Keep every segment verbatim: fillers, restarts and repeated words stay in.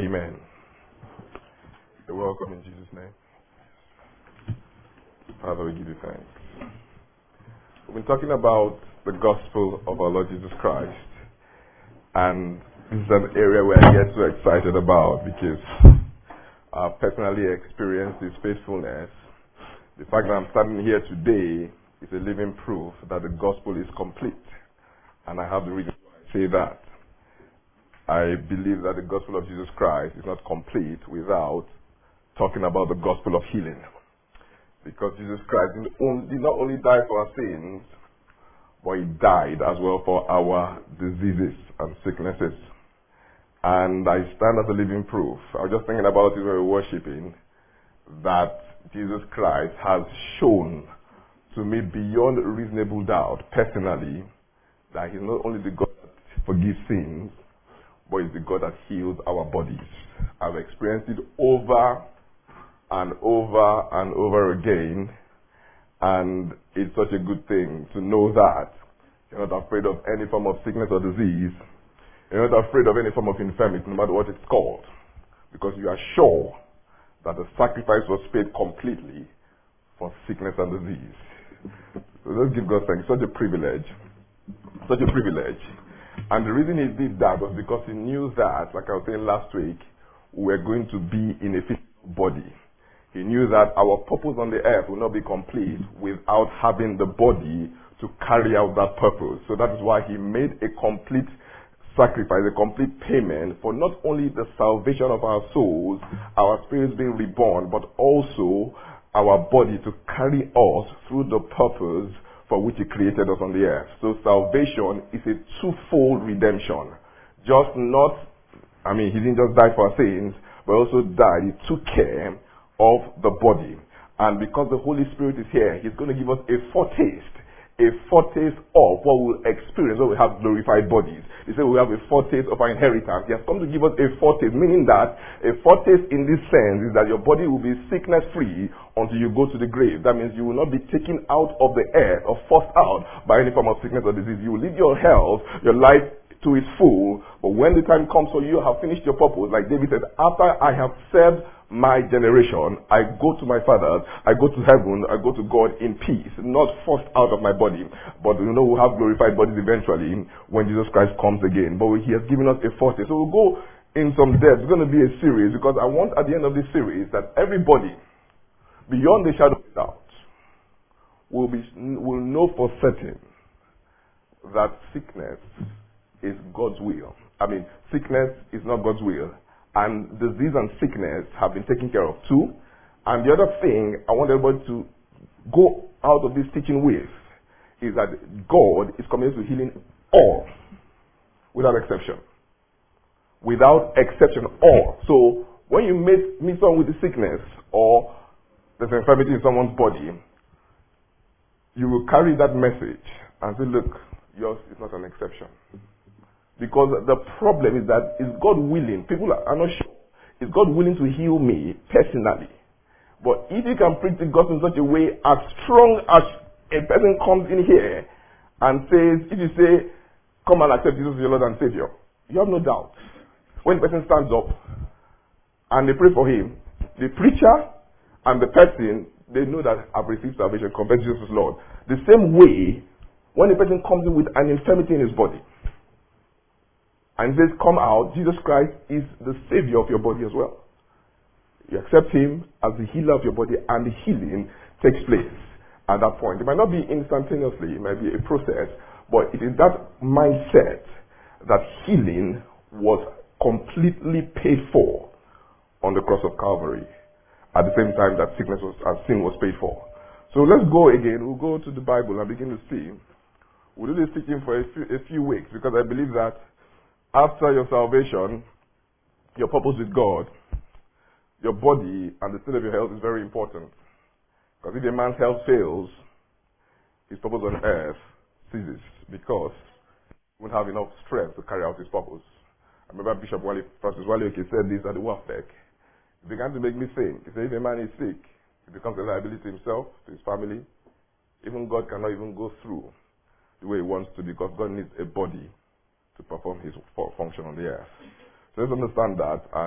Amen. You're welcome in Jesus' name. Father, we give you thanks. We've been talking about the gospel of our Lord Jesus Christ, and this is an area where I get so excited about because I've personally experienced His faithfulness. The fact that I'm standing here today is a living proof that the gospel is complete, and I have the reason why I say that. I believe that the gospel of Jesus Christ is not complete without talking about the gospel of healing. Because Jesus Christ did not only die for our sins, but He died as well for our diseases and sicknesses. And I stand as a living proof. I was just thinking about it when we were worshiping, that Jesus Christ has shown to me beyond reasonable doubt, personally, that He's not only the God that forgives sins, but He's the God that heals our bodies. I've experienced it over and over and over again, and it's such a good thing to know that you're not afraid of any form of sickness or disease. You're not afraid of any form of infirmity, no matter what it's called, because you are sure that the sacrifice was paid completely for sickness and disease. So let's give God thanks. Such a privilege. Such a privilege. And the reason He did that was because He knew that, like I was saying last week, we were going to be in a physical body. He knew that our purpose on the earth will not be complete without having the body to carry out that purpose. So that is why He made a complete sacrifice, a complete payment for not only the salvation of our souls, our spirits being reborn, but also our body to carry us through the purpose for which He created us on the earth. So salvation is a twofold redemption. Just not, I mean, He didn't just die for our sins, but also died. He took care of the body. And because the Holy Spirit is here, He's going to give us a foretaste, a foretaste of what we'll experience when we have glorified bodies. He said we have a foretaste of our inheritance. He has come to give us a foretaste, meaning that a foretaste in this sense is that your body will be sickness-free until you go to the grave. That means you will not be taken out of the earth or forced out by any form of sickness or disease. You will live your health, your life to its full, but when the time comes for you have finished your purpose, like David said, after I have served my generation, I go to my Father, I go to heaven, I go to God in peace, not forced out of my body. But you know, we'll have glorified bodies eventually when Jesus Christ comes again. But He has given us a foretaste. So we'll go in some depth. It's going to be a series, because I want at the end of this series that everybody, beyond the shadow of doubt, will be will know for certain that sickness is God's will. I mean, sickness is not God's will. And disease and sickness have been taken care of too. And the other thing I want everybody to go out of this teaching with is that God is committed to healing all, without exception. Without exception, all. So when you meet, meet someone with a sickness or there's an infirmity in someone's body, you will carry that message and say, look, yours is not an exception. Because the problem is that, is God willing? People are not sure. Is God willing to heal me personally? But if you can preach the gospel in such a way, as strong as a person comes in here and says, if you say, come and accept Jesus as your Lord and Savior, you have no doubt. When the person stands up and they pray for him, the preacher and the person, they know that I've received salvation, confess Jesus as Lord. The same way, when a person comes in with an infirmity in his body, and says, come out, Jesus Christ is the Savior of your body as well. You accept Him as the healer of your body, and the healing takes place at that point. It might not be instantaneously, it might be a process, but it is that mindset that healing was completely paid for on the cross of Calvary, at the same time that sickness was, and sin was paid for. So let's go again. We'll go to the Bible and begin to see. We'll do this teaching for a few, a few weeks, because I believe that after your salvation, your purpose with God, your body and the state of your health is very important. Because if a man's health fails, his purpose on earth ceases, because he won't have enough strength to carry out his purpose. I remember Bishop Wale, Francis Wale said this at the WAFEC. It began to make me think. He said, if a man is sick, he becomes a liability to himself, to his family. Even God cannot even go through the way He wants to, because God needs a body to perform His function on the earth. So let's understand that, and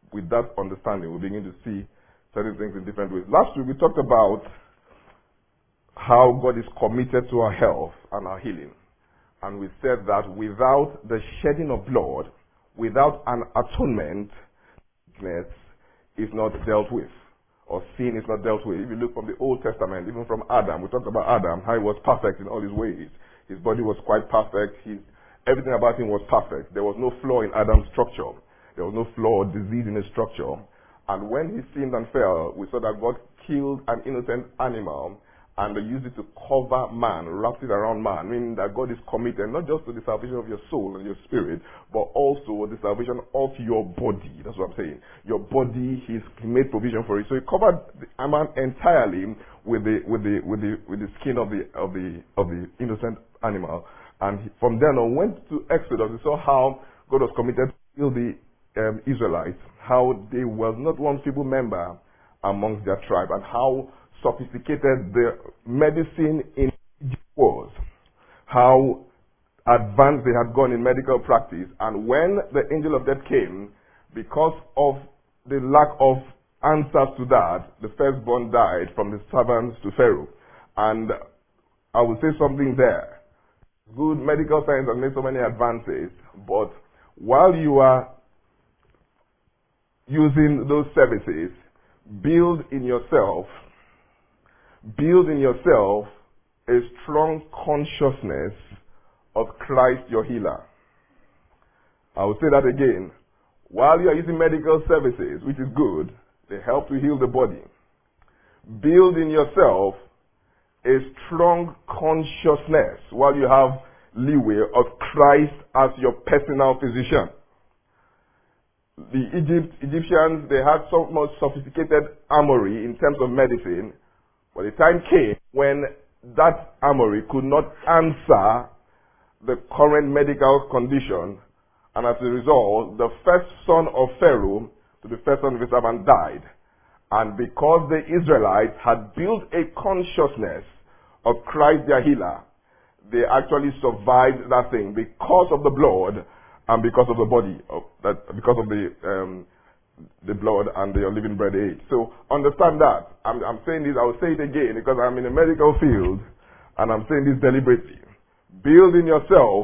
with that understanding, we begin to see certain things in different ways. Last week we talked about how God is committed to our health and our healing. And we said that without the shedding of blood, without an atonement, sickness is not dealt with, or sin is not dealt with. If you look from the Old Testament, even from Adam, we talked about Adam, how he was perfect in all his ways. His body was quite perfect. His, everything about him was perfect. There was no flaw in Adam's structure. There was no flaw or disease in his structure. And when he sinned and fell, we saw that God killed an innocent animal and they used it to cover man, wrapped it around man, meaning that God is committed not just to the salvation of your soul and your spirit, but also the salvation of your body. That's what I'm saying. Your body, He's He made provision for it. So He covered the man entirely with the with the with the with the skin of the of the of the innocent animal. And he, from then on went to Exodus. We saw how God was committed to heal the um, Israelites, how they were not one feeble member amongst their tribe, and how sophisticated the medicine in Egypt was, how advanced they had gone in medical practice. And when the angel of death came, because of the lack of answers to that, the firstborn died from the servants to Pharaoh. And I will say something there. Good medical science has made so many advances, but while you are using those services, build in yourself Build in yourself a strong consciousness of Christ your healer. I will say that again. While you are using medical services, which is good, they help to heal the body. Build in yourself a strong consciousness while you have leeway of Christ as your personal physician. The Egypt, Egyptians, they had so much sophisticated armory in terms of medicine. But the time came when that armory could not answer the current medical condition, and as a result, the first son of Pharaoh to the first son of his servant died. And because the Israelites had built a consciousness of Christ their healer, they actually survived that thing because of the blood and because of the body, of that, because of the um, the blood and the unleavened bread they ate. So understand that. I'm, I'm saying this, I will say it again because I'm in a medical field and I'm saying this deliberately. Build in yourself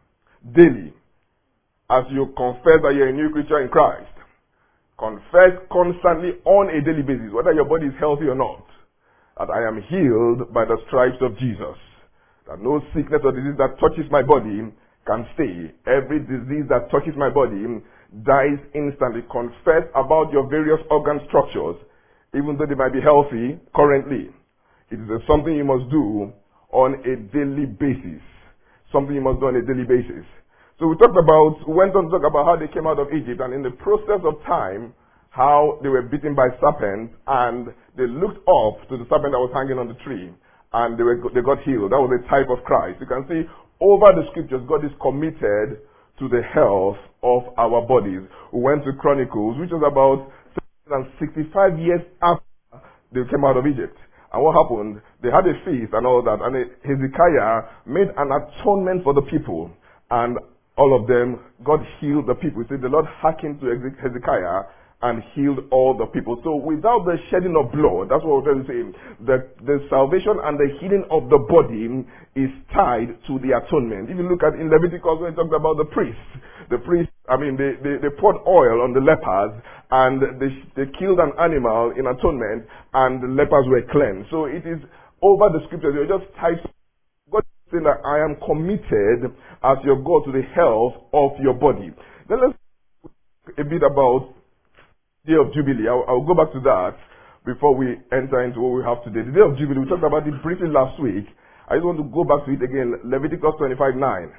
daily as you confess that you're a new creature in Christ. Confess constantly on a daily basis, whether your body is healthy or not, that I am healed by the stripes of Jesus. That no sickness or disease that touches my body can stay. Every disease that touches my body dies instantly. Confess about your various organ structures, even though they might be healthy currently. It is something you must do on a daily basis. Something you must do on a daily basis. So we talked about, went on to talk about how they came out of Egypt, and in the process of time, how they were bitten by serpents, and they looked up to the serpent that was hanging on the tree, and they were they got healed. That was a type of Christ. You can see over the scriptures, God is committed to the health of our bodies. We went to Chronicles, which was about sixty-five years after they came out of Egypt. And what happened? They had a feast and all that, and Hezekiah made an atonement for the people, and all of them, God healed the people. See, the Lord hearkened to Hezekiah and healed all the people. So without the shedding of blood, that's what we're trying to say, the, the salvation and the healing of the body is tied to the atonement. If you look at in Leviticus when it talks about the priests, the priests, I mean, they, they, they poured oil on the lepers and they, they killed an animal in atonement and the lepers were cleansed. So it is over the scriptures, you're just tied to God saying that I am committed as your God to the health of your body. Then let's talk a bit about Day of Jubilee. I'll, I'll go back to that before we enter into what we have today. The Day of Jubilee, we talked about it briefly last week. I just want to go back to it again. Leviticus twenty-five nine.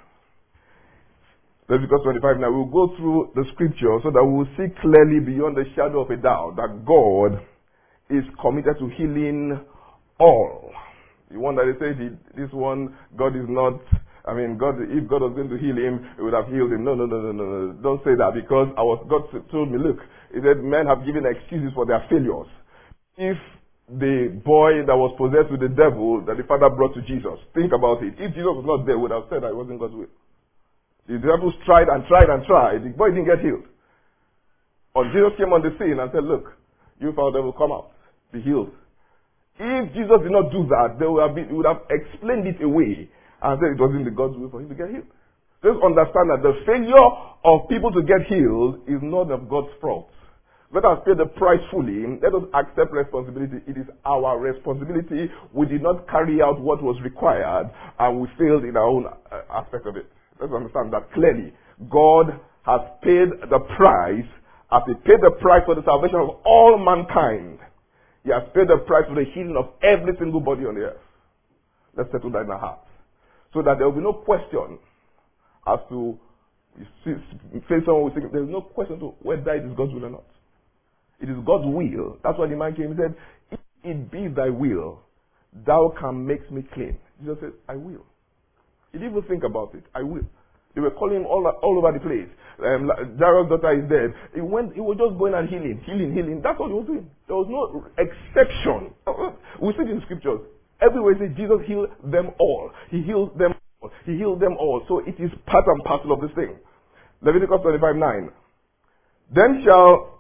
Leviticus twenty-five nine. We'll go through the scripture so that we will see clearly beyond the shadow of a doubt that God is committed to healing all. The one that they say, this one, God is not, I mean, God, if God was going to heal him, he would have healed him. No, no, no, no, no, no. Don't say that, because I was, God told me, look, he said, men have given excuses for their failures. If the boy that was possessed with the devil that the father brought to Jesus, think about it. If Jesus was not there, would have said that it wasn't God's will. The devils tried and tried and tried. The boy didn't get healed. Or Jesus came on the scene and said, look, you foul devil, come out, be healed. If Jesus did not do that, they would have, been, would have explained it away and said it wasn't the God's will for him to get healed. Just understand that the failure of people to get healed is not of God's fault. Let us pay the price fully. Let us accept responsibility. It is our responsibility. We did not carry out what was required, and we failed in our own aspect of it. Let's understand that clearly. God has paid the price, as He paid the price for the salvation of all mankind. He has paid the price for the healing of every single body on the earth. Let's settle that in our hearts, so that there will be no question as to, you see, face someone will say, there is no question to whether it is God's will or not. It is God's will. That's why the man came and said, if it be thy will, thou can make me clean. Jesus said, I will. He didn't even think about it. I will. They were calling him all, all over the place. Um, Jairus' daughter is dead. He went, he was just going and healing, healing, healing. That's all he was doing. There was no exception. We see it in scriptures. Everywhere it says Jesus healed them all. He healed them all. He healed them all. So it is part and parcel of this thing. Leviticus twenty-five nine. Then shall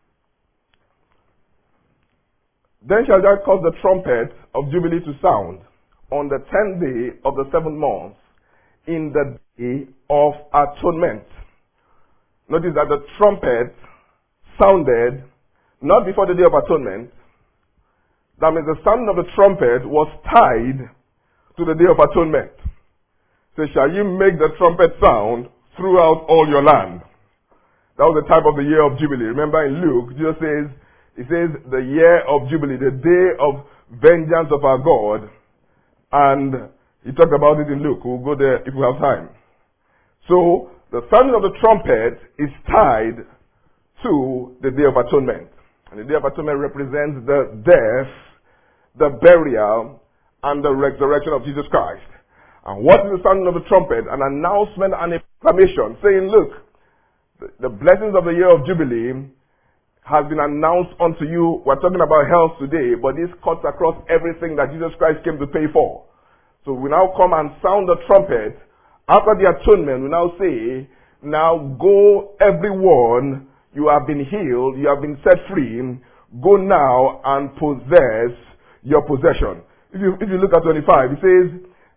Then shall thou cause the trumpet of Jubilee to sound on the tenth day of the seventh month, in the day of atonement. Notice that the trumpet sounded not before the day of atonement. That means the sound of the trumpet was tied to the day of atonement. So shall you make the trumpet sound throughout all your land. That was the type of the year of Jubilee. Remember in Luke, Jesus says, He says the year of Jubilee, the day of vengeance of our God. And he talked about it in Luke. We'll go there if we have time. So, the sounding of the trumpet is tied to the Day of Atonement. And the Day of Atonement represents the death, the burial, and the resurrection of Jesus Christ. And what is the sounding of the trumpet? An announcement and a proclamation saying, look, the, the blessings of the year of Jubilee has been announced unto you. We're talking about health today, but this cuts across everything that Jesus Christ came to pay for. So we now come and sound the trumpet. After the atonement, we now say, now go everyone, you have been healed, you have been set free, go now and possess your possession. If you, if you look at twenty-five, it says,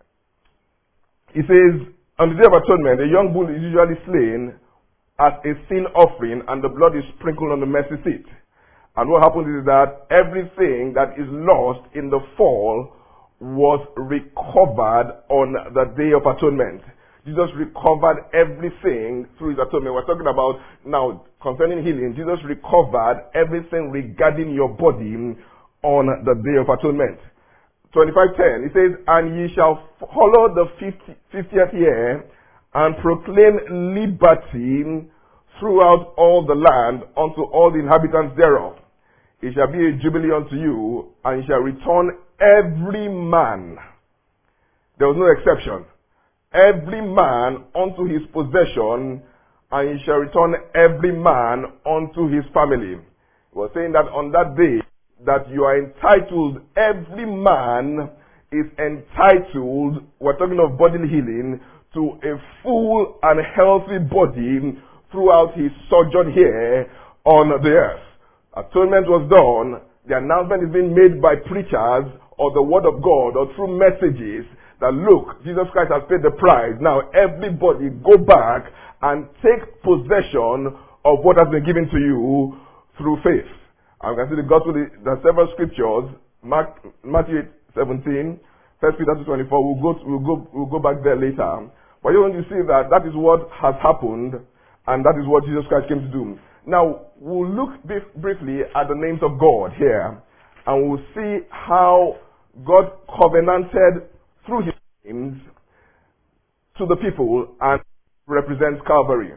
it says, on the day of atonement, a young bull is usually slain as a sin offering, and the blood is sprinkled on the mercy seat. And what happens is that everything that is lost in the fall was recovered on the day of atonement. Jesus recovered everything through his atonement. We're talking about now concerning healing. Jesus recovered everything regarding your body on the day of atonement. twenty-five ten, it says, and ye shall follow the fiftieth year and proclaim liberty throughout all the land unto all the inhabitants thereof. It shall be a jubilee unto you, and ye shall return every man. There was no exception. Every man unto his possession, and ye shall return every man unto his family. It was saying that on that day, that you are entitled, every man is entitled, we're talking of bodily healing, to a full and healthy body throughout his sojourn here on the earth. Atonement was done. The announcement is being made by preachers or the word of God or through messages that look, Jesus Christ has paid the price. Now everybody go back and take possession of what has been given to you through faith. And we can see the gospel, there are several scriptures, Mark, Matthew eight seventeen, First Peter two twenty-four, we'll go, we'll go, we'll go back there later. But you want to see that that is what has happened, and that is what Jesus Christ came to do. Now, we'll look briefly at the names of God here, and we'll see how God covenanted through his names to the people and represents Calvary.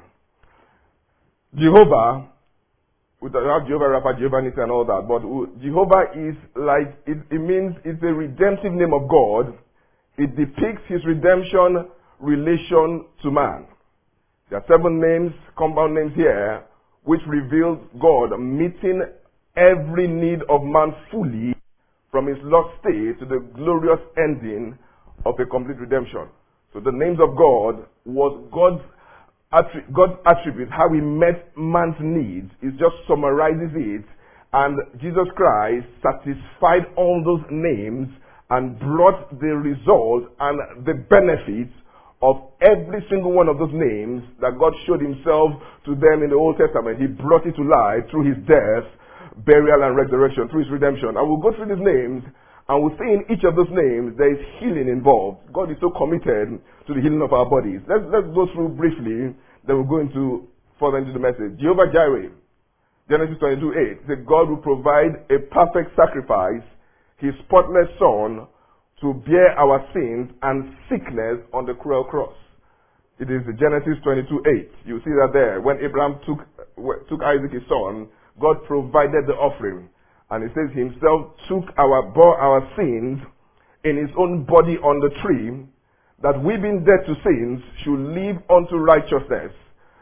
Jehovah, we have Jehovah Rapha, Jehovah Nissi and all that, but Jehovah is like, it, it means it's a redemptive name of God. It depicts his redemption relation to man. There are seven names, compound names here, which reveals God meeting every need of man fully from his lost state to the glorious ending of a complete redemption. So the names of God was God's attri- God's attribute, how he met man's needs. It just summarizes it. And Jesus Christ satisfied all those names and brought the result and the benefits of every single one of those names that God showed himself to them in the Old Testament. He brought it to life through his death, burial, and resurrection, through his redemption. And we'll go through these names, and we'll see in each of those names there is healing involved. God is so committed to the healing of our bodies. Let's, let's go through briefly, then we'll go into further into the message. Jehovah Jireh, Genesis twenty-two eight, said God will provide a perfect sacrifice, his spotless son, to bear our sins and sickness on the cruel cross. It is Genesis twenty-two eight. You see that there. When Abraham took, took Isaac his son, God provided the offering. And it says himself took our, bore our sins in his own body on the tree, that we being dead to sins should live unto righteousness,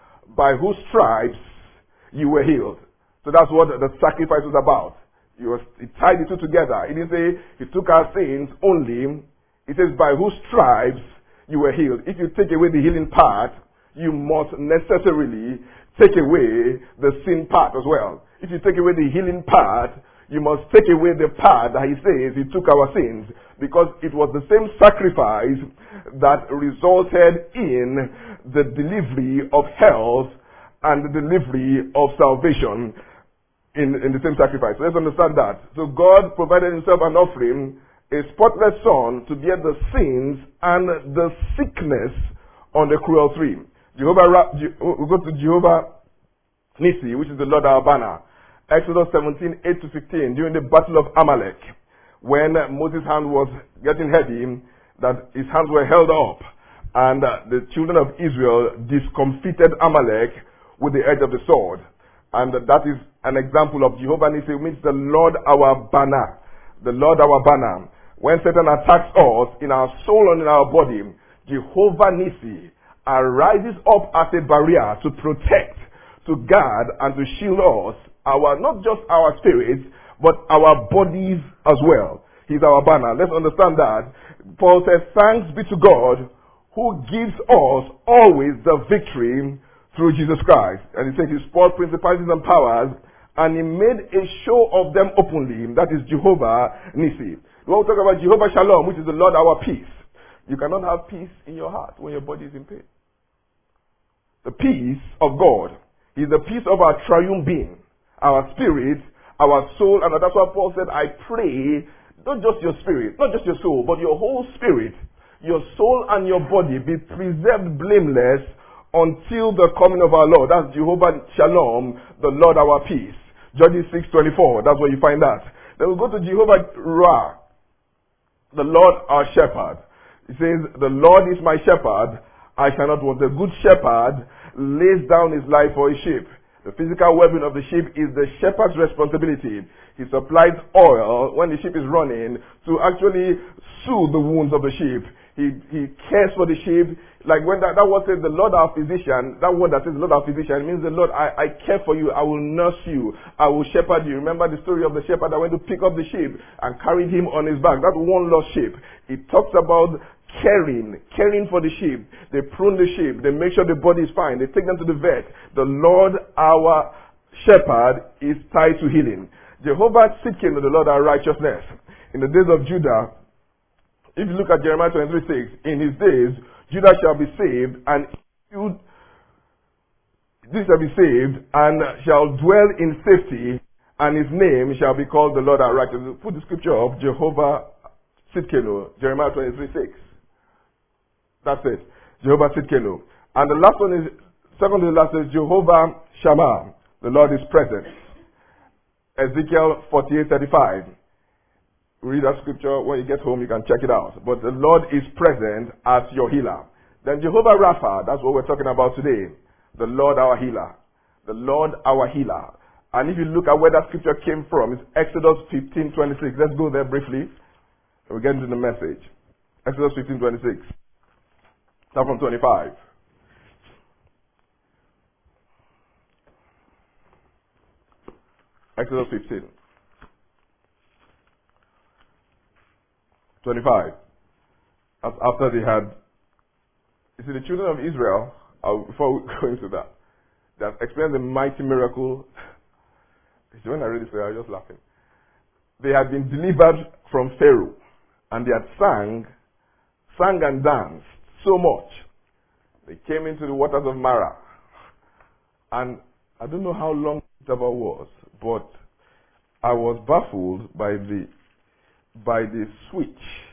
by whose stripes you were healed. So that's what the sacrifice was about. He, was, he tied the two together. He didn't say he took our sins only. It says by whose stripes you were healed. If you take away the healing part, you must necessarily take away the sin part as well. If you take away the healing part, you must take away the part that he says he took our sins, because it was the same sacrifice that resulted in the delivery of health and the delivery of salvation in, in the same sacrifice. So let's understand that. So God provided himself an offering, a spotless son, to bear the sins and the sickness on the cruel tree. Jehovah, we go to Jehovah Nissi, which is the Lord our banner. Exodus seventeen eight to fifteen, during the battle of Amalek, when Moses' hand was getting heavy, that his hands were held up, and uh, the children of Israel discomfited Amalek with the edge of the sword. And uh, that is an example of Jehovah Nissi, which means the Lord our banner. The Lord our banner. When Satan attacks us in our soul and in our body, Jehovah Nissi arises up as a barrier to protect, to guard, and to shield us. Our, not just our spirits, but our bodies as well. He's our banner. Let's understand that. Paul says, thanks be to God who gives us always the victory through Jesus Christ. And he said he spoiled principalities and powers, and he made a show of them openly. That is Jehovah Nissi. We want to talk about Jehovah Shalom, which is the Lord our peace. You cannot have peace in your heart when your body is in pain. The peace of God is the peace of our triune being. Our spirit, our soul, and that's why Paul said, I pray, not just your spirit, not just your soul, but your whole spirit, your soul and your body be preserved blameless until the coming of our Lord. That's Jehovah Shalom, the Lord our peace. Judges six twenty-four, that's where you find that. Then we go to Jehovah Ra, the Lord our shepherd. He says, the Lord is my shepherd, I shall not want. The good shepherd lays down his life for his sheep. The physical well-being of the sheep is the shepherd's responsibility. He supplies oil when the sheep is running to actually soothe the wounds of the sheep. He, he cares for the sheep. Like when that, that word says the Lord our physician, that word that says the Lord our physician means the Lord, I, I care for you, I will nurse you, I will shepherd you. Remember the story of the shepherd that went to pick up the sheep and carried him on his back. That one lost sheep. It talks about caring, caring for the sheep. They prune the sheep. They make sure the body is fine. They take them to the vet. The Lord, our shepherd, is tied to healing. Jehovah Sidkenu, the Lord, our righteousness. In the days of Judah, if you look at Jeremiah twenty-three six, in his days, Judah shall be saved, and you, this shall be saved, and shall dwell in safety, and his name shall be called the Lord, our righteousness. Put the scripture up, Jehovah Sidkenu, Jeremiah twenty-three six. That's it. Jehovah Sidkenu. And the last one is, second to the last is Jehovah Shammah. The Lord is present. Ezekiel forty-eight thirty-five. Read that scripture. When you get home, you can check it out. But the Lord is present as your healer. Then Jehovah Rapha, that's what we're talking about today. The Lord our healer. The Lord our healer. And if you look at where that scripture came from, it's Exodus fifteen twenty-six. Let's go there briefly. We'll get into the message. Exodus fifteen twenty-six. Start from twenty-five. Exodus fifteen. twenty-five. After they had, you see, the children of Israel, I'll, before we go into that, that explained the mighty miracle. When I read this, I was just laughing. They had been delivered from Pharaoh, and they had sang, sang and danced so much. They came into the waters of Marah, and I don't know how long the interval was, but I was baffled by the by the switch.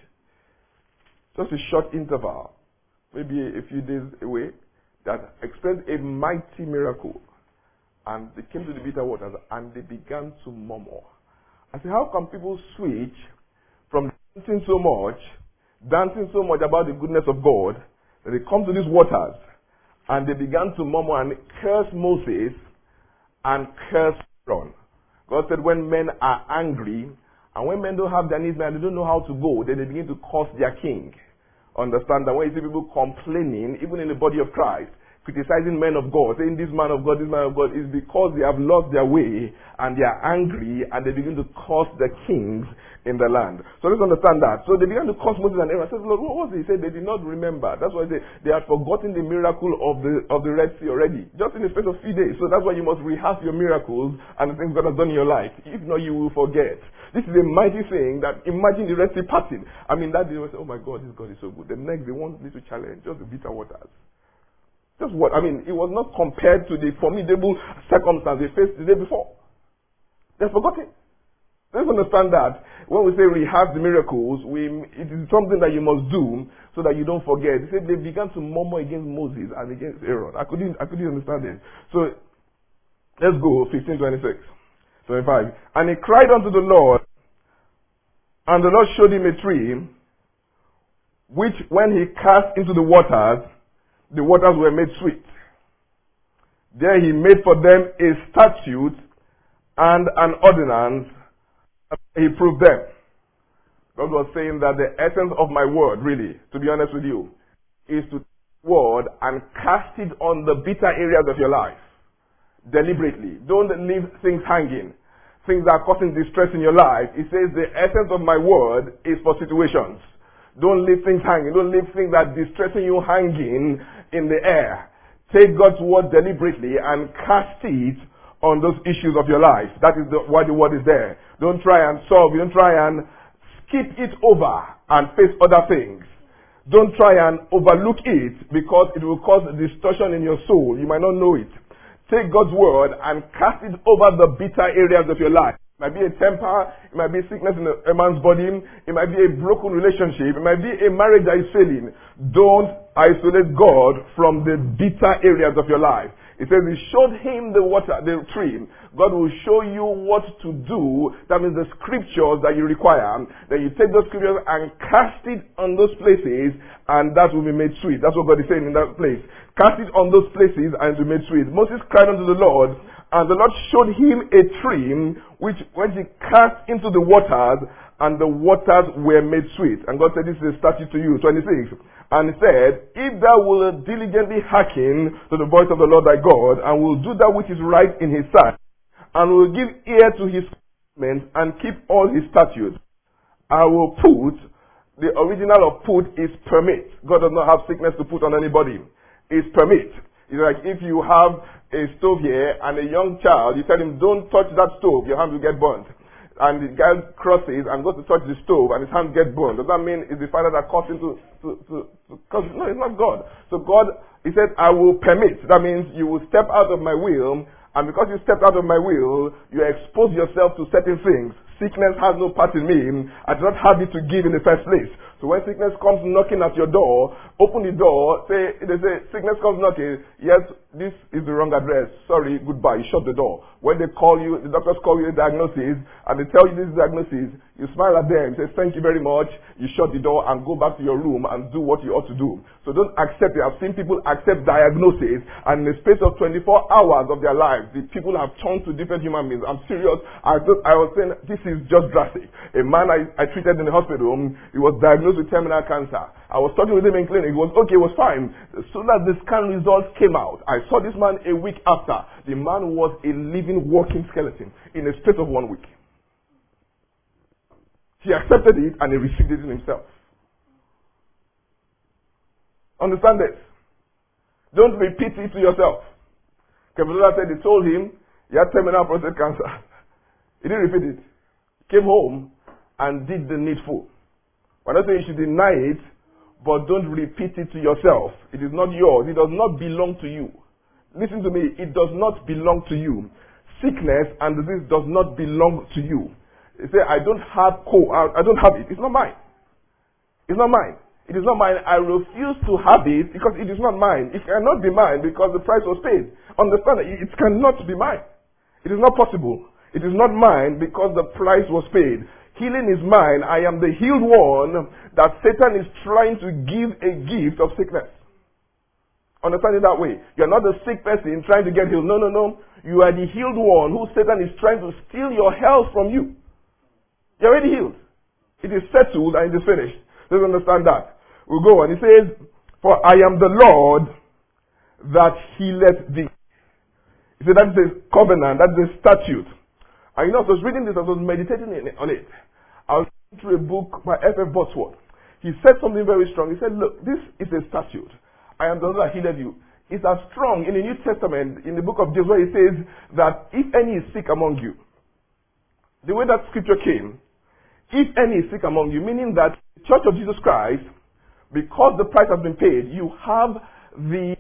Just a short interval, maybe a few days away, that expressed a mighty miracle. And they came to the bitter waters and they began to murmur. I said, how can people switch from dancing so much, dancing so much about the goodness of God, that they come to these waters and they began to murmur and curse Moses and curse Aaron? God said, when men are angry, and when men don't have their needs and they don't know how to go, then they begin to curse their king. Understand that when you see people complaining, even in the body of Christ, criticizing men of God, saying this man of God, this man of God, is because they have lost their way and they are angry and they begin to curse the kings in the land. So let's understand that. So they began to curse Moses and Aaron. I said, Lord, what was it? He said they did not remember. That's why they, they had forgotten the miracle of the of the Red Sea already. Just in the space of few days. So that's why you must rehearse your miracles and the things God has done in your life. If not, you will forget. This is a mighty thing that imagine the Red Sea parting. I mean, that day they say, oh my God, this God is so good. The next they want me to challenge just the bitter waters. Just what? I mean, it was not compared to the formidable circumstance they faced the day before. They've forgotten. Let's understand that when we say rehearse the miracles, we, it is something that you must do so that you don't forget. They said they began to murmur against Moses and against Aaron. I couldn't, I couldn't understand it. So let's go fifteen twenty-six, twenty-five. And he cried unto the Lord, and the Lord showed him a tree, which when he cast into the waters, the waters were made sweet. There he made for them a statute and an ordinance. He proved them. God was saying that the essence of my word, really, to be honest with you, is to take the word and cast it on the bitter areas of your life. Deliberately. Don't leave things hanging. Things that are causing distress in your life. It says the essence of my word is for situations. Don't leave things hanging. Don't leave things that are distressing you hanging in the air. Take God's word deliberately and cast it on those issues of your life. That is the, why the word is there. Don't try and solve. Don't try and skip it over and face other things. Don't try and overlook it because it will cause distortion in your soul. You might not know it. Take God's word and cast it over the bitter areas of your life. It might be a temper, it might be sickness in a man's body, it might be a broken relationship, it might be a marriage that is failing. Don't isolate God from the bitter areas of your life. It says he showed him the water, the tree. God will show you what to do. That means the scriptures that you require. Then you take those scriptures and cast it on those places, and that will be made sweet. That's what God is saying in that place. Cast it on those places, and it will be made sweet. Moses cried unto the Lord, and the Lord showed him a tree, which when he cast into the waters, and the waters were made sweet. And God said, this is a statute to you. twenty-six. And said, if thou wilt diligently hearken to the voice of the Lord thy God, and will do that which is right in his sight, and will give ear to his commandments, and keep all his statutes, I will put, the original of put is permit. God does not have sickness to put on anybody. It's permit. It's like if you have a stove here and a young child, you tell him, don't touch that stove, your hand will get burnt. And the guy crosses and goes to touch the stove and his hand gets burned. Does that mean it's the father that caused him to, to, to, to cause? No, it's not God. So God, he said, I will permit. That means you will step out of my will, and because you stepped out of my will, you expose yourself to certain things. Sickness has no part in me. I do not have it to give in the first place. So when sickness comes knocking at your door, open the door, say, they say, sickness comes knocking, yes, this is the wrong address. Sorry, goodbye. You shut the door. When they call you, the doctors call you a diagnosis, and they tell you this diagnosis, you smile at them, say, thank you very much. You shut the door and go back to your room and do what you ought to do. So don't accept it. I've seen people accept diagnosis, and in the space of twenty-four hours of their lives, the people have turned to different human beings. I'm serious. I, just, I was saying, this is just drastic. A man I, I treated in the hospital, he was diagnosed with terminal cancer. I was talking with him in clinic. He was okay, he was fine. As soon as the scan results came out, I saw this man a week after. The man was a living, walking skeleton in a space of one week. He accepted it and he received it in himself. Understand this? Don't repeat it to yourself. Kevin said they told him he had terminal prostate cancer. He didn't repeat it. Came home and did the needful. We're not saying you should deny it, but don't repeat it to yourself. It is not yours. It does not belong to you. Listen to me. It does not belong to you. Sickness and disease does not belong to you. You say, I don't have co- I don't have it. It's not mine. It's not mine. It is not mine. I refuse to have it because it is not mine. It cannot be mine because the price was paid. Understand that it cannot be mine. It is not possible. It is not mine because the price was paid. Healing is mine. I am the healed one that Satan is trying to give a gift of sickness. Understand it that way. You're not the sick person trying to get healed. No, no, no. You are the healed one who Satan is trying to steal your health from you. You're already healed. It is settled and it is finished. Let's understand that. We'll go on. He says, for I am the Lord that healeth thee. He said that's a covenant, that's a statute. And you know, I was reading this, I was meditating on it. I was reading through a book by F F Bosworth. He said something very strong. He said, look, this is a statute. I am the Lord that healeth you. It's as strong in the New Testament, in the book of James, where he says that if any is sick among you, the way that scripture came, if any is sick among you, meaning that the Church of Jesus Christ, because the price has been paid, you have the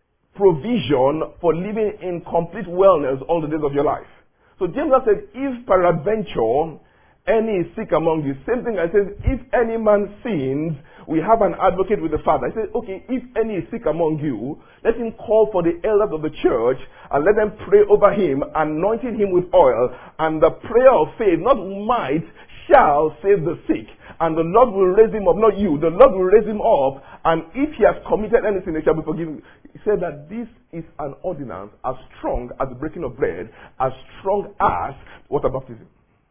provision for living in complete wellness all the days of your life. So James said, if peradventure any is sick among you, same thing I said, if any man sins, we have an advocate with the Father. I said, okay, if any is sick among you, let him call for the elders of the church and let them pray over him, anointing him with oil, and the prayer of faith, not might, shall save the sick. And the Lord will raise him up, not you, the Lord will raise him up, and if he has committed anything, they shall be forgiven. He said that this is an ordinance as strong as the breaking of bread, as strong as water baptism.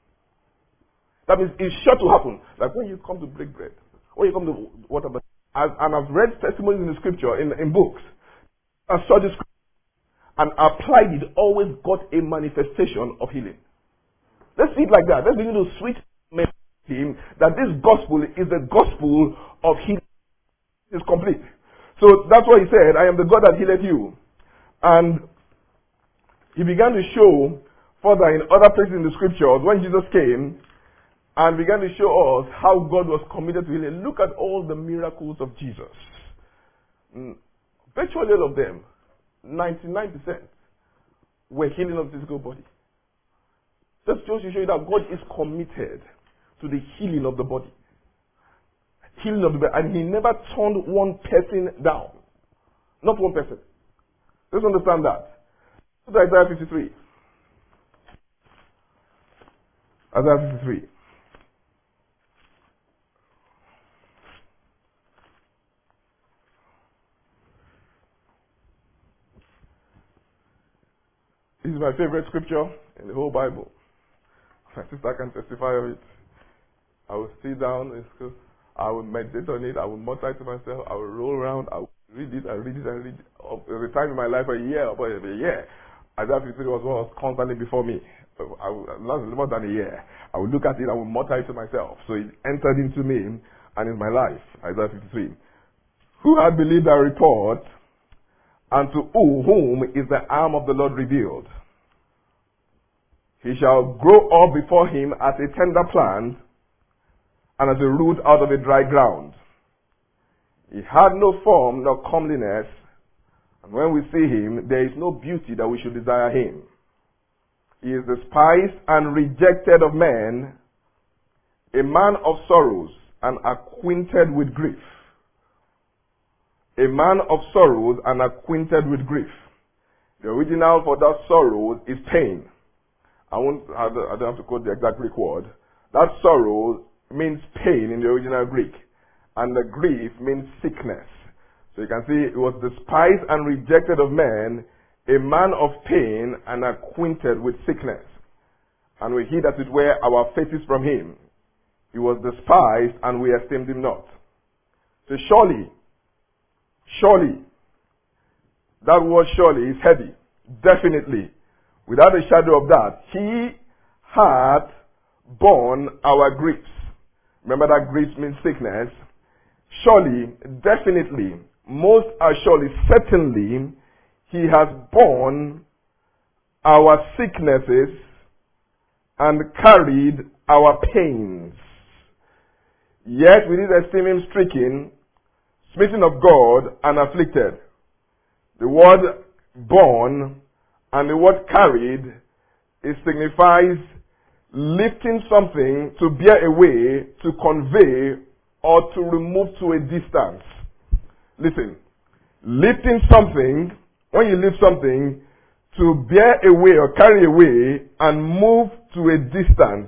That means it's sure to happen. Like when you come to break bread, when you come to water baptism, and I've read testimonies in the scripture, in, in books, I saw this and applied it, always got a manifestation of healing. Let's see it like that. Let's begin to switch him that this gospel is the gospel of healing. It's complete. So that's what he said, I am the God that healeth you. And he began to show further in other places in the scriptures when Jesus came and began to show us how God was committed to healing. Look at all the miracles of Jesus. Virtually all of them, ninety-nine percent, were healing of the physical body. Just shows to show you that God is committed to the healing of the body. Healing of the body. And he never turned one person down. Not one person. Let's understand that. Look at Isaiah fifty-three. Isaiah fifty-three. This is my favorite scripture in the whole Bible. My sister can testify of it. I will sit down in school. I will meditate on it. I will multiply to myself. I will roll around. I will read it and read it and read it. Every time in my life, a year, or a year. Isaiah fifty-three was what was constantly before me. I will, more than a year. I will look at it. I will multiply to myself. So it entered into me and in my life. Isaiah fifty-three. Who had believed our report, and to whom is the arm of the Lord revealed? He shall grow up before him as a tender plant, and as a root out of a dry ground. He had no form nor comeliness, and when we see him, there is no beauty that we should desire him. He is despised and rejected of men, a man of sorrows and acquainted with grief. A man of sorrows and acquainted with grief. The original for that sorrow is pain. I won't, I don't have to quote the exact Greek word. That sorrow means pain in the original Greek. And the grief means sickness. So you can see it was despised and rejected of men, a man of pain and acquainted with sickness. And we hid as it were our faces from him. He was despised and we esteemed him not. So surely, surely, that word surely is heavy. Definitely. Without a shadow of that, he hath borne our griefs. Remember that griefs means sickness. Surely, definitely, most assuredly, certainly, he has borne our sicknesses and carried our pains. Yet we did esteem him stricken, smitten of God, and afflicted. The word borne and the word carried, it signifies lifting something to bear away, to convey, or to remove to a distance. Listen, lifting something, when you lift something, to bear away or carry away and move to a distance.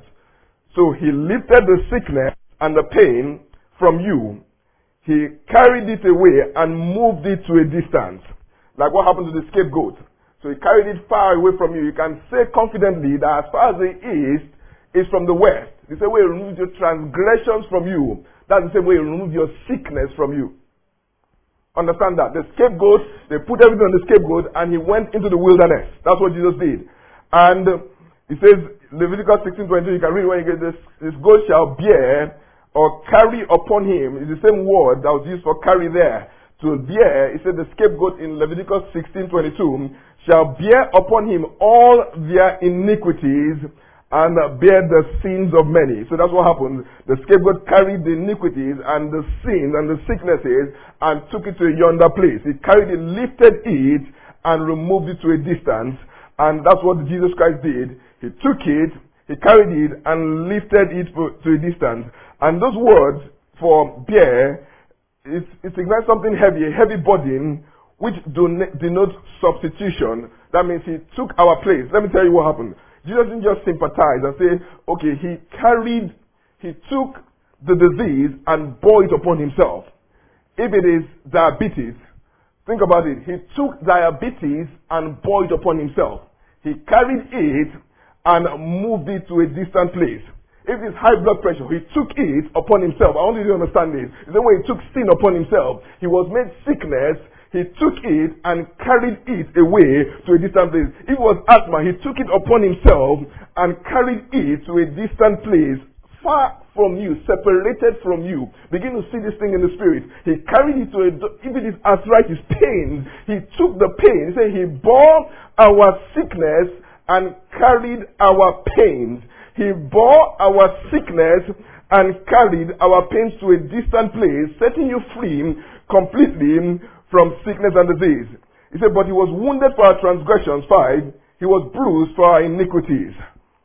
So he lifted the sickness and the pain from you. He carried it away and moved it to a distance. Like what happened to the scapegoat. So he carried it far away from you. You can say confidently that as far as the east is from the west. The same way he removed your transgressions from you. That's the same way he removed your sickness from you. Understand that. The scapegoat, they put everything on the scapegoat and he went into the wilderness. That's what Jesus did. And he says, Leviticus sixteen twenty-two, you can read when you get this, this goat shall bear or carry upon him. It's the same word that was used for carry there. To bear, he said the scapegoat in Leviticus sixteen twenty-two shall bear upon him all their iniquities and bear the sins of many. So that's what happened. The scapegoat carried the iniquities and the sins and the sicknesses and took it to a yonder place. He carried it, lifted it, and removed it to a distance. And that's what Jesus Christ did. He took it, he carried it, and lifted it to a distance. And those words for bear, it, it signifies something heavy, a heavy burden, which denotes substitution. That means he took our place. Let me tell you what happened. Jesus didn't just sympathize and say, okay, he carried, he took the disease and bore it upon himself. If it is diabetes, think about it. He took diabetes and bore it upon himself. He carried it and moved it to a distant place. If it's high blood pressure, he took it upon himself. I want you to understand this. The way he took sin upon himself, he was made sickness. He took it and carried it away to a distant place. If it was asthma, he took it upon himself and carried it to a distant place, far from you, separated from you. Begin to see this thing in the spirit. He carried it to a, if it is arthritis, pain, he took the pain. He said he bore our sickness and carried our pains. He bore our sickness and carried our pains to a distant place, setting you free completely from sickness and disease. He said, but he was wounded for our transgressions, five. He was bruised for our iniquities.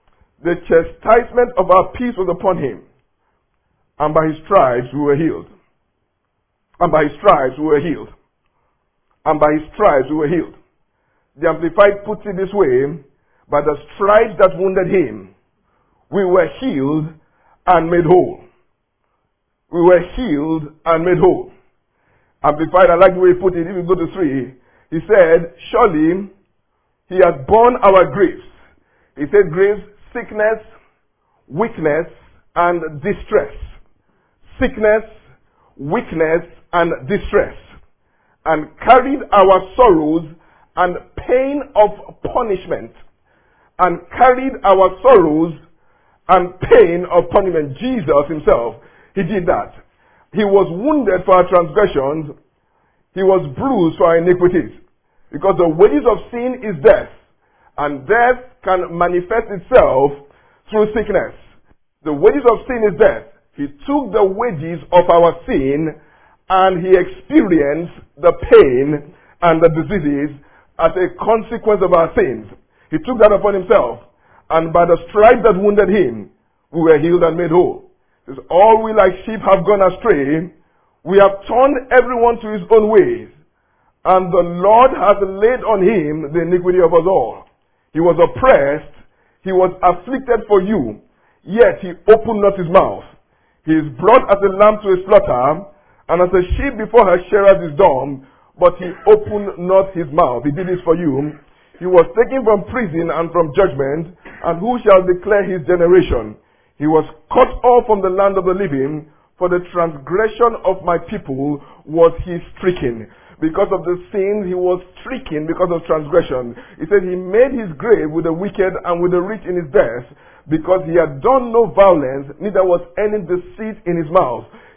The chastisement of our peace was upon him, and by his stripes we were healed. And by his stripes we were healed. And by his stripes we were healed. The Amplified puts it this way, by the stripes that wounded him, we were healed and made whole. We were healed and made whole. Amplified, I like the way he put it. If you go to three, he said, surely he has borne our griefs. He said griefs, sickness, weakness, and distress. Sickness, weakness, and distress. And carried our sorrows and pain of punishment. And carried our sorrows and pain of punishment. Jesus himself, he did that. He was wounded for our transgressions. He was bruised for our iniquities. Because the wages of sin is death. And death can manifest itself through sickness. The wages of sin is death. He took the wages of our sin and he experienced the pain and the diseases as a consequence of our sins. He took that upon himself. And by the stripes that wounded him, we were healed and made whole. It's all we like sheep have gone astray. We have turned everyone to his own ways. And the Lord has laid on him the iniquity of us all. He was oppressed. He was afflicted for you. Yet he opened not his mouth. He is brought as a lamb to a slaughter, and as a sheep before her shearers is dumb, but he opened not his mouth. He did this for you. He was taken from prison and from judgment, and who shall declare his generation? He was cut off from the land of the living. For the transgression of my people was he stricken. Because of the sin, he was stricken because of transgression. He said he made his grave with the wicked and with the rich in his death, because he had done no violence, neither was any deceit in his mouth.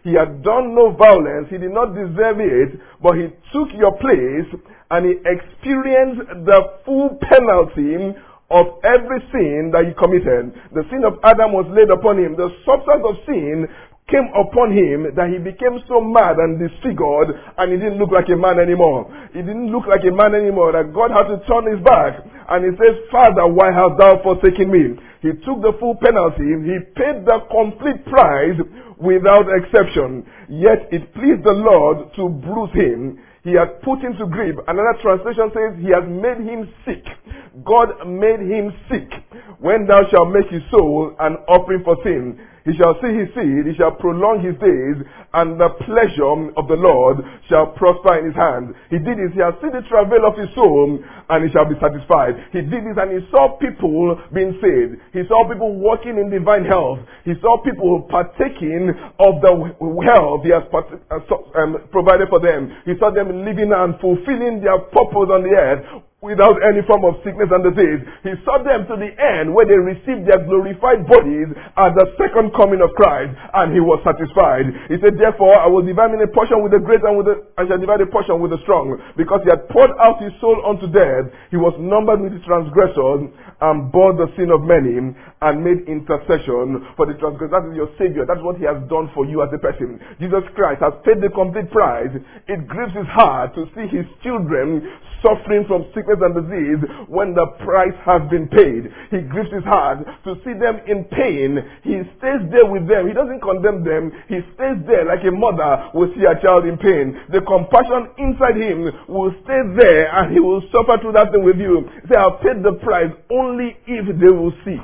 He had done no violence. He did not deserve it, but he took your place and he experienced the full penalty of every sin that he committed. The sin of Adam was laid upon him. The substance of sin came upon him that he became so mad and disfigured, and he didn't look like a man anymore. He didn't look like a man anymore, that God had to turn his back. And he says, Father, why hast thou forsaken me? He took the full penalty. He paid the complete price without exception. Yet it pleased the Lord to bruise him. He had put him to grief. Another translation says, he has made him sick. God made him sick. When thou shalt make his soul an offering for sin, he shall see his seed, he shall prolong his days, and the pleasure of the Lord shall prosper in his hand. He did this, he has seen the travail of his soul, and he shall be satisfied. He did this, and he saw people being saved. He saw people walking in divine health. He saw people partaking of the health he has um, provided for them. He saw them living and fulfilling their purpose on the earth without any form of sickness and disease. He saw them to the end where they received their glorified bodies at the second coming of Christ, and he was satisfied. He said, therefore, I will divide a portion with the great and with the, I shall divide a portion with the strong. Because he had poured out his soul unto death, he was numbered with the transgressors and bore the sin of many and made intercession for the transgressors. That is your Savior. That's what he has done for you as a person. Jesus Christ has paid the complete price. It grieves his heart to see his children suffering from sickness and disease when the price has been paid. He grieves his heart to see them in pain. He stays there with them. He doesn't condemn them. He stays there like a mother will see a child in pain. The compassion inside him will stay there, and he will suffer through that thing with you. Say, I've paid the price only if they will see.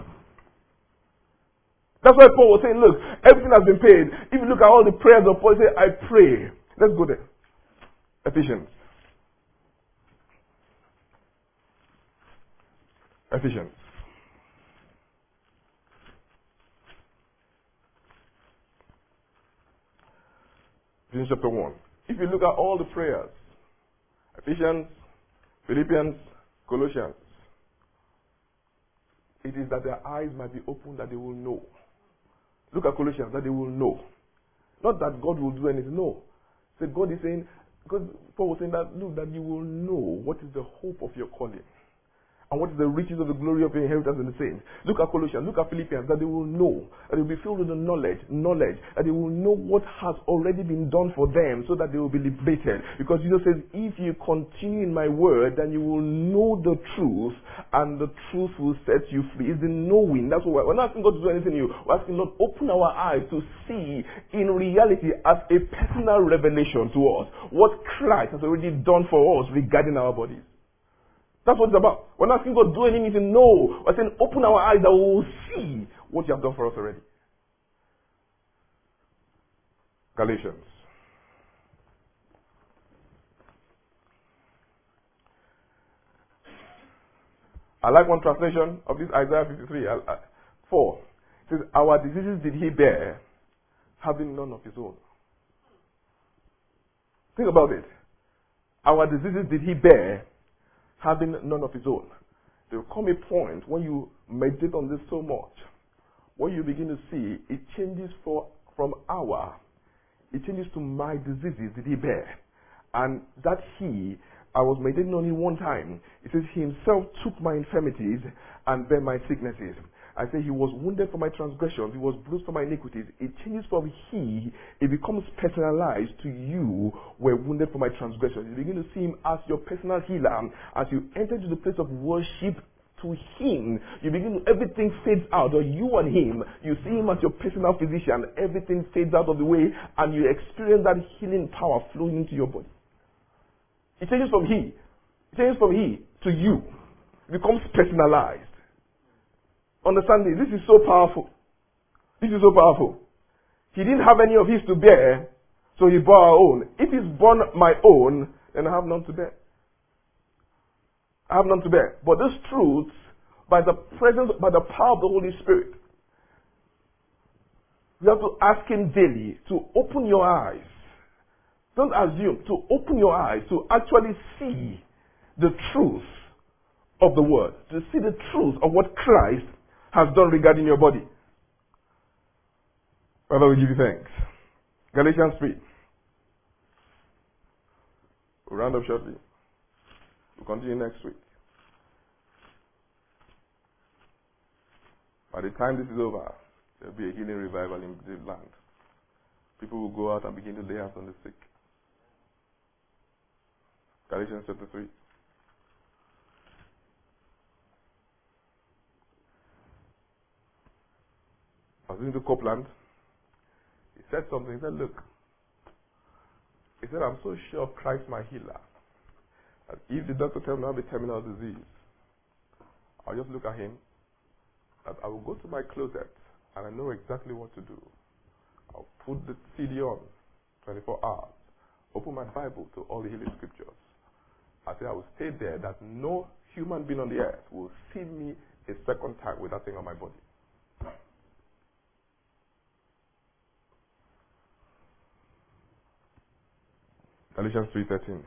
That's why Paul was saying, look, everything has been paid. If you look at all the prayers of Paul, say, I pray. Let's go there. Ephesians. Ephesians. Ephesians chapter one. If you look at all the prayers, Ephesians, Philippians, Colossians, it is that their eyes might be opened, that they will know. Look at Colossians, that they will know. Not that God will do anything, no. So God is saying, because Paul was saying that, look, that you will know what is the hope of your calling. And what is the riches of the glory of your inheritance in the saints. Look at Colossians, look at Philippians, that they will know, that they will be filled with the knowledge, knowledge, that they will know what has already been done for them, so that they will be liberated. Because Jesus says, if you continue in my word, then you will know the truth, and the truth will set you free. It's the knowing. That's what we're, we're not asking God to do anything new. We're asking Lord, open our eyes to see in reality as a personal revelation to us what Christ has already done for us regarding our bodies. That's what it's about. We're not asking God to do anything. No. We're saying open our eyes that we will see what you have done for us already. Galatians. I like one translation of this Isaiah fifty-three. I, I, four. It says, our diseases did he bear, having none of his own. Think about it. Our diseases did he bear, having none of his own. There will come a point when you meditate on this so much, what you begin to see, it changes for, from our, it changes to my diseases did he bear. And that he, I was meditating on it one time. It says he himself took my infirmities and bare my sicknesses. I say he was wounded for my transgressions, he was bruised for my iniquities. It changes from he, it becomes personalized to you were wounded for my transgressions. You begin to see him as your personal healer. As you enter into the place of worship to him, you begin to, everything fades out, or you and him, you see him as your personal physician, everything fades out of the way, and you experience that healing power flowing into your body. It changes from he, it changes from he to you. It becomes personalized. Understand this. This is so powerful. This is so powerful. He didn't have any of his to bear, so he bore our own. If he's borne my own, then I have none to bear. I have none to bear. But this truth, by the presence, by the power of the Holy Spirit, you have to ask him daily to open your eyes. Don't assume. To open your eyes, to actually see the truth of the word. To see the truth of what Christ has done regarding your body. Father, we give you thanks. Galatians three. We'll round up shortly. We'll continue next week. By the time this is over, there will be a healing revival in the land. People will go out and begin to lay hands on the sick. Galatians chapter three. I was into Copeland. He said something. He said, look. He said, I'm so sure of Christ my healer, that if the doctor tells me I have a terminal disease, I'll just look at him, that I will go to my closet and I know exactly what to do. I'll put the C D on twenty-four hours, open my Bible to all the healing scriptures. I said I will stay there, that no human being on the earth will see me a second time with that thing on my body. Galatians three thirteen.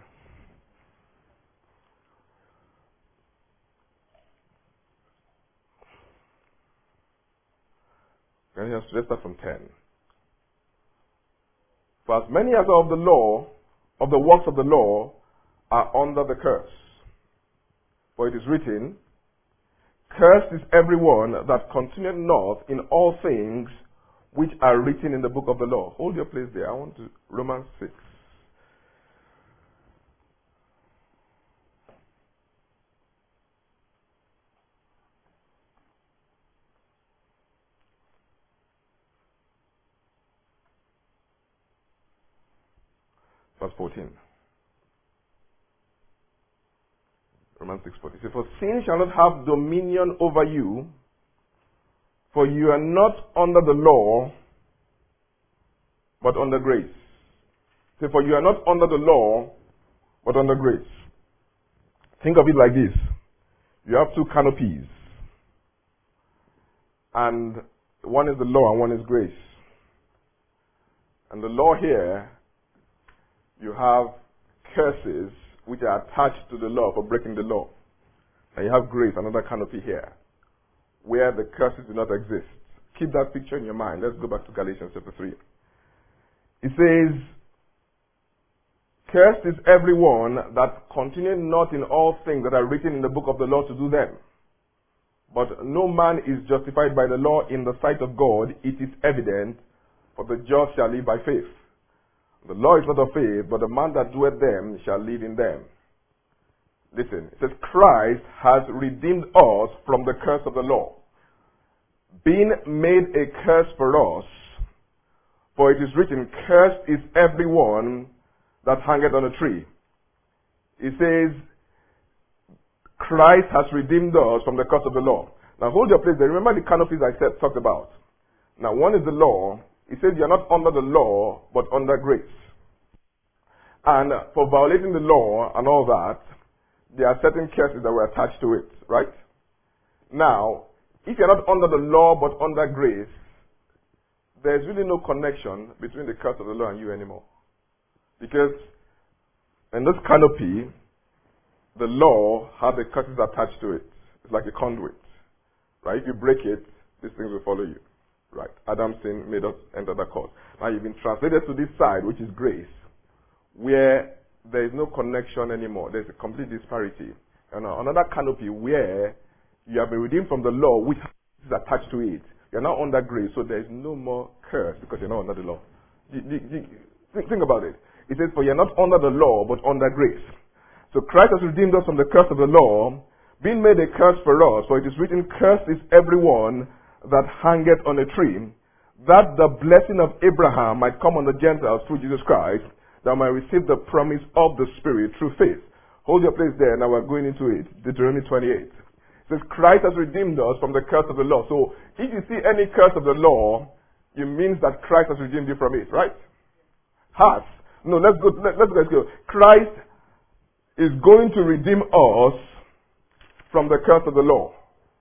Galatians, let's start from ten. For as many as are of the law, of the works of the law, are under the curse. For it is written, cursed is everyone that continueth not in all things which are written in the book of the law. Hold your place there. I want to, Romans six. Verse fourteen. Romans six forty. For sin shall not have dominion over you, for you are not under the law, but under grace. Say, for you are not under the law, but under grace. Think of it like this. You have two canopies. And one is the law and one is grace. And the law here, you have curses which are attached to the law for breaking the law. And you have grace, another canopy here, where the curses do not exist. Keep that picture in your mind. Let's go back to Galatians chapter three. It says, cursed is everyone that continueth not in all things that are written in the book of the law to do them. But no man is justified by the law in the sight of God. It is evident, for the just shall live by faith. The law is not of faith, but the man that doeth them shall live in them. Listen, it says, Christ has redeemed us from the curse of the law, being made a curse for us. For it is written, cursed is everyone that hangeth on a tree. It says, Christ has redeemed us from the curse of the law. Now hold your place there. Remember the canopies I said talked about. Now one is the law. It says you are not under the law, but under grace. And for violating the law and all that, there are certain curses that were attached to it, right? Now, if you are not under the law, but under grace, there's really no connection between the curse of the law and you anymore. Because in this canopy, the law had the curses attached to it. It's like a conduit, right? If you break it, these things will follow you. Right. Adam's sin made us enter the court. Now you've been translated to this side, which is grace, where there is no connection anymore. There's a complete disparity. And another canopy where you have been redeemed from the law, which is attached to it. You're now under grace, so there is no more curse because you're not under the law. You, you, you, think, think about it. It says, for you're not under the law, but under grace. So Christ has redeemed us from the curse of the law, being made a curse for us. For it is written, cursed is everyone that hangeth on a tree, that the blessing of Abraham might come on the Gentiles through Jesus Christ, that might receive the promise of the Spirit through faith. Hold your place there. Now we're going into it. Deuteronomy twenty-eight. It says, Christ has redeemed us from the curse of the law. So if you see any curse of the law, it means that Christ has redeemed you from it, right? Has. No, let's go. Let, let's go. Let's go. Christ is going to redeem us from the curse of the law.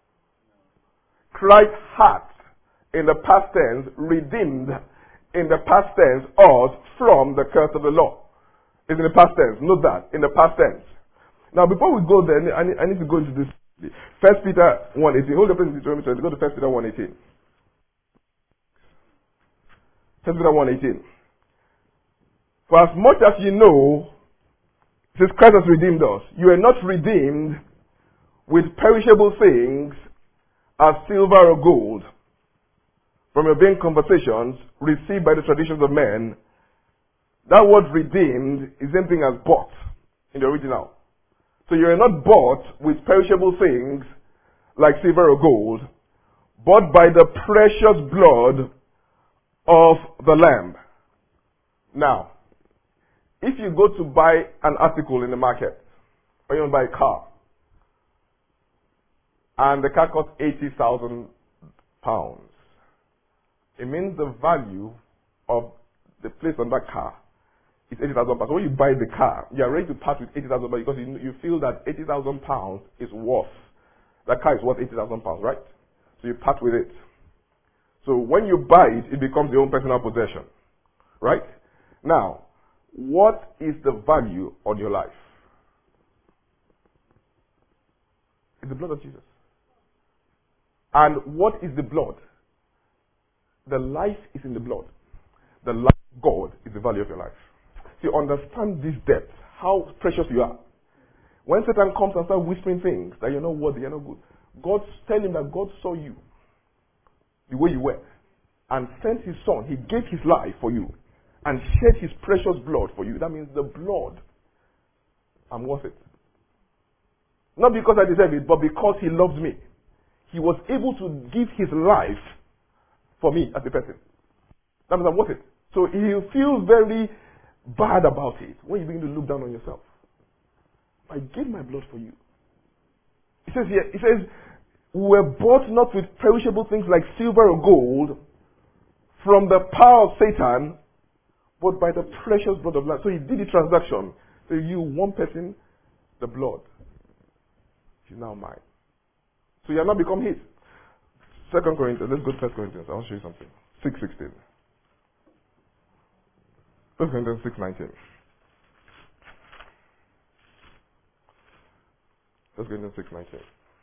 Christ had, in the past tense, redeemed, in the past tense, us from the curse of the law. It's in the past tense. Note that. In the past tense. Now, before we go there, I need, I need to go into this. First Peter one eighteen. Hold the place in Deuteronomy twenty. Go to First Peter one eighteen. First Peter one eighteen. For as much as you know, since Christ has redeemed us, you are not redeemed with perishable things as silver or gold from your vain conversations received by the traditions of men. That word redeemed is the same thing as bought in the original. So you are not bought with perishable things like silver or gold, bought by the precious blood of the Lamb. Now, if you go to buy an article in the market, or you want to buy a car, and the car costs eighty thousand pounds, it means the value of the place on that car is eighty thousand pounds. So when you buy the car, you are ready to part with eighty thousand pounds because you, you feel that eighty thousand pounds is worth, that car is worth eighty thousand pounds, right? So you part with it. So when you buy it, it becomes your own personal possession, right? Now, what is the value on your life? It's the blood of Jesus. And what is the blood? The life is in the blood. The life of God is the value of your life. So you understand this depth, how precious you are. When Satan comes and starts whispering things that you're not worthy, you're not good, God tell him that God saw you the way you were and sent his son. He gave his life for you and shed his precious blood for you. That means the blood, I'm worth it. Not because I deserve it, but because he loves me. He was able to give his life for me as a person. That means I'm worth it. So you feel very bad about it when you begin to look down on yourself. I gave my blood for you. It says here, it says, we were bought not with perishable things like silver or gold from the power of Satan, but by the precious blood of Lamb. So he did the transaction. So you, one person, the blood is now mine. So you have not become his. Second Corinthians, let's go to First Corinthians. I want to show you something. six sixteen. First Corinthians six nineteen. First Corinthians six nineteen.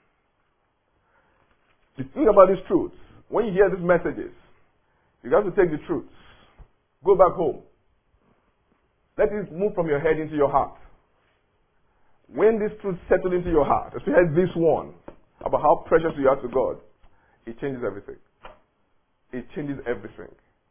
You think about these truths. When you hear these messages, you have to take the truths. Go back home. Let it move from your head into your heart. When these truths settle into your heart, especially this one, about how precious you are to God, it changes everything. It changes everything.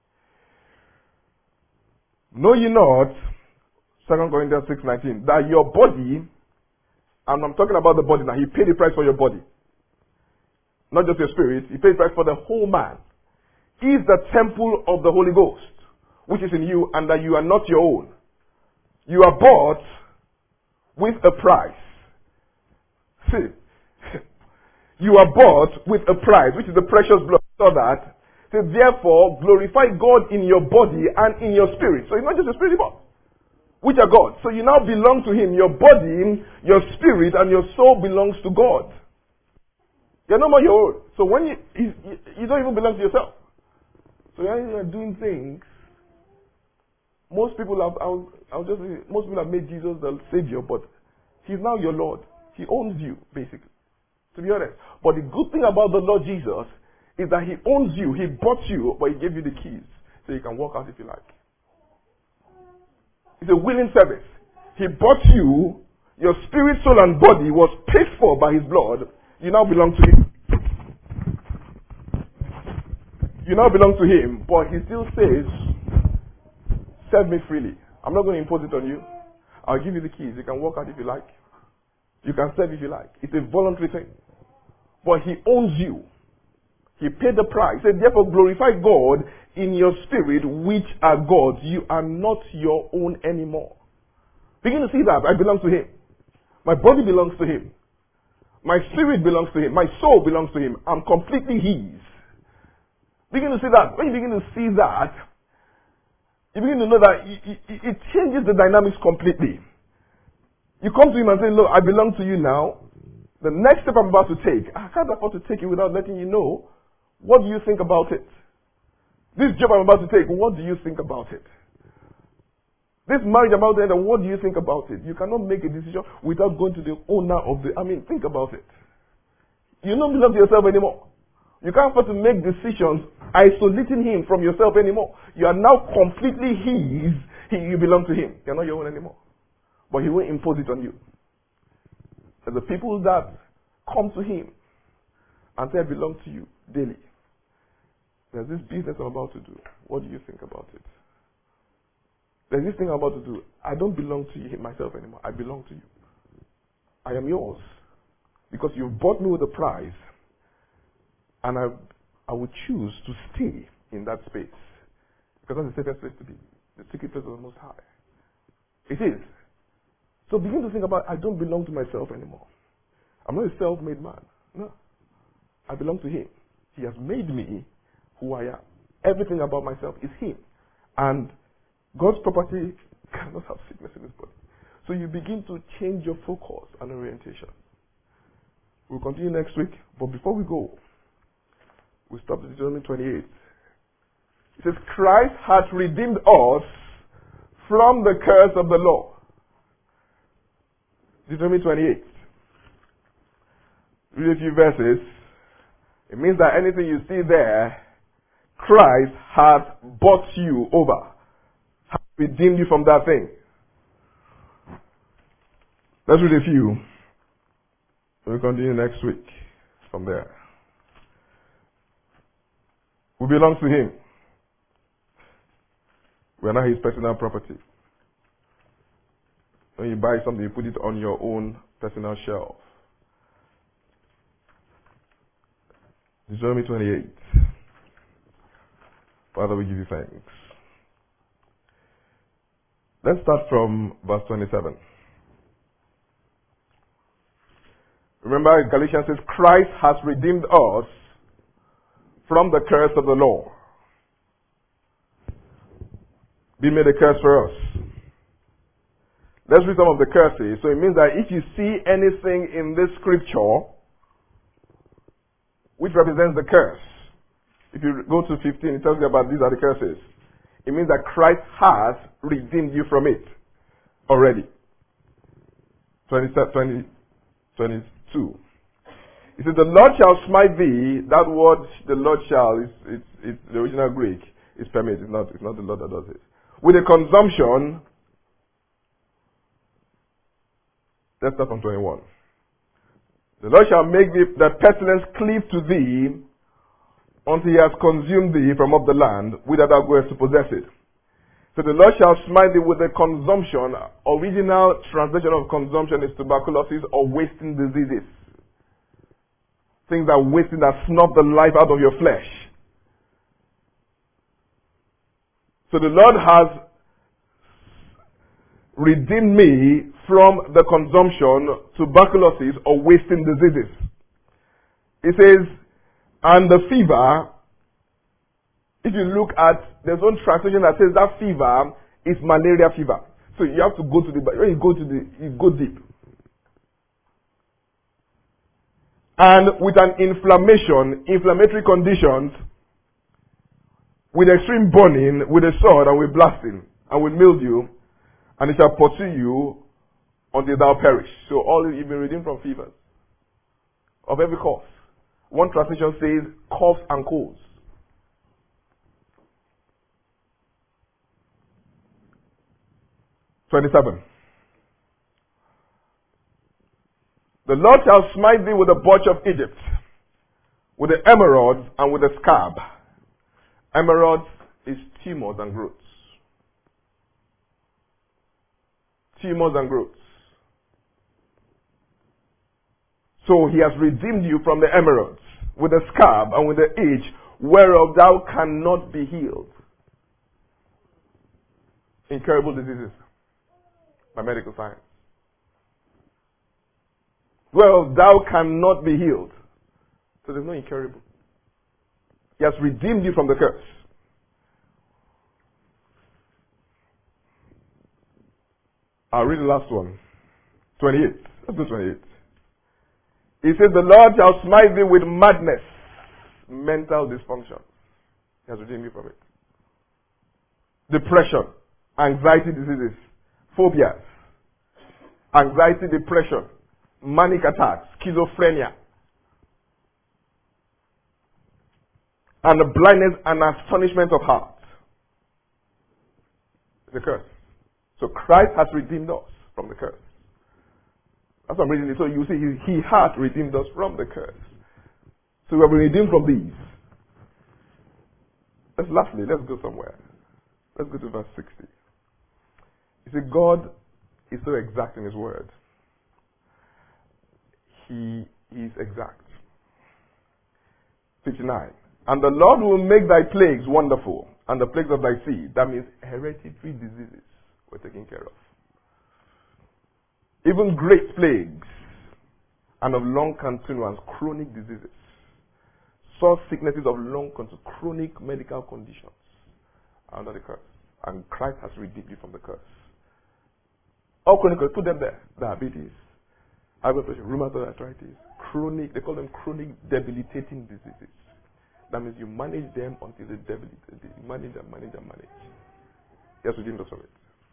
Know ye not, Second Corinthians six nineteen, that your body, and I'm talking about the body now, he paid the price for your body. Not just your spirit, he paid the price for the whole man. Is the temple of the Holy Ghost, which is in you, and that you are not your own. You are bought with a price. See, you are bought with a price, which is the precious blood. So that, so therefore, glorify God in your body and in your spirit. So it's not just your spirit, but which are God. So you now belong to him. Your body, your spirit, and your soul belongs to God. You're no more your own. So when you, you, you don't even belong to yourself. So when you're doing things, most people have, I'll, I'll just say, most people have made Jesus the Savior, but he's now your Lord. He owns you, basically. To be honest. But the good thing about the Lord Jesus is that he owns you. He bought you, but he gave you the keys so you can walk out if you like. It's a willing service. He bought you. Your spirit, soul, and body was paid for by his blood. You now belong to him. You now belong to him, but he still says, serve me freely. I'm not going to impose it on you. I'll give you the keys. You can walk out if you like. You can serve if you like. It's a voluntary thing. But he owns you. He paid the price. He said, therefore glorify God in your spirit, which are God's. You are not your own anymore. Begin to see that. I belong to him. My body belongs to him. My spirit belongs to him. My soul belongs to him. I'm completely his. Begin to see that. When you begin to see that, you begin to know that it, it, it changes the dynamics completely. You come to him and say, look, I belong to you now. The next step I'm about to take, I can't afford to take it without letting you know, what do you think about it? This job I'm about to take, what do you think about it? This marriage I'm about to enter, what do you think about it? You cannot make a decision without going to the owner of the, I mean, think about it. You don't belong to yourself anymore. You can't afford to make decisions isolating him from yourself anymore. You are now completely his. He, you belong to him. You're not your own anymore. But he won't impose it on you. And the people that come to him and say, I belong to you daily. There's this business I'm about to do. What do you think about it? There's this thing I'm about to do. I don't belong to you, myself anymore. I belong to you. I am yours. Because you've bought me with a price. And I, I would choose to stay in that space. Because that's the safest place to be. The secret place of the Most High. It is. So begin to think about, I don't belong to myself anymore. I'm not a self-made man. No. I belong to him. He has made me who I am. Everything about myself is him. And God's property cannot have sickness in his body. So you begin to change your focus and orientation. We'll continue next week. But before we go, we stop at Deuteronomy twenty-eight. It says, Christ hath redeemed us from the curse of the law. Deuteronomy twenty-eight. Read a few verses. It means that anything you see there, Christ has bought you over. Has redeemed you from that thing. Let's read a few. We'll continue next week from there. We belong to him. We are not his personal property. When you buy something, you put it on your own personal shelf. Deuteronomy twenty-eight. Father, we give you thanks. Let's start from verse twenty-seven. Remember, Galatians says, Christ has redeemed us from the curse of the law. Be made a curse for us. Let's read some of the curses. So it means that if you see anything in this scripture which represents the curse, if you go to fifteen, it tells you about these are the curses. It means that Christ has redeemed you from it already. twenty, twenty, twenty-two. He said, the Lord shall smite thee. That word, the Lord shall, is it's, it's the original Greek. It's permit. It's not, it's not the Lord that does it. With a consumption. Let's start from twenty-one. The Lord shall make thee, that pestilence cleave to thee until he has consumed thee from off the land, whither thou goest to possess it. So the Lord shall smite thee with a consumption. Original translation of consumption is tuberculosis or wasting diseases. Things that wasting, that snuff the life out of your flesh. So the Lord has redeemed me from the consumption, tuberculosis, or wasting diseases. It says, and the fever, if you look at, there's one translation that says that fever is malaria fever. So you have to go to the, when you go to the, you go deep. And with an inflammation, inflammatory conditions, with extreme burning, with a sword, and with blasting, and with mildew, and it shall pursue you until thou perish. So all you've been redeemed from fevers of every cause. One translation says coughs and colds. twenty-seven. The Lord shall smite thee with the botch of Egypt, with the emerods and with the scab. Emerods is tumors and growths. Tumors and growths. So he has redeemed you from the emerods, with the scab and with the itch, whereof thou cannot be healed. Incurable diseases by medical science. Well, thou cannot be healed. So there's no incurable. He has redeemed you from the curse. I'll read the last one. twenty-eight. Let's do twenty-eight. He says, the Lord shall smite thee with madness, mental dysfunction. He has redeemed you from it. Depression, anxiety diseases, phobias, anxiety, depression, manic attacks, schizophrenia, and the blindness and astonishment of heart. It's a curse. So Christ has redeemed us from the curse. That's what I'm reading it. So you see, he, he has redeemed us from the curse. So we have been redeemed from these. Let's lastly, let's go somewhere. Let's go to verse sixty. You see, God is so exact in his word. He is exact. fifty-nine. And the Lord will make thy plagues wonderful, and the plagues of thy seed. That means hereditary diseases were taken care of. Even great plagues and of long continuance, chronic diseases. Sore sicknesses of long continuance, chronic medical conditions are under the curse. And Christ has redeemed you from the curse. All chronic, put them there. Diabetes, high blood pressure, rheumatoid arthritis, chronic, they call them chronic debilitating diseases. That means you manage them until they debilitate. You manage and manage and manage. Yes, we didn't know of it.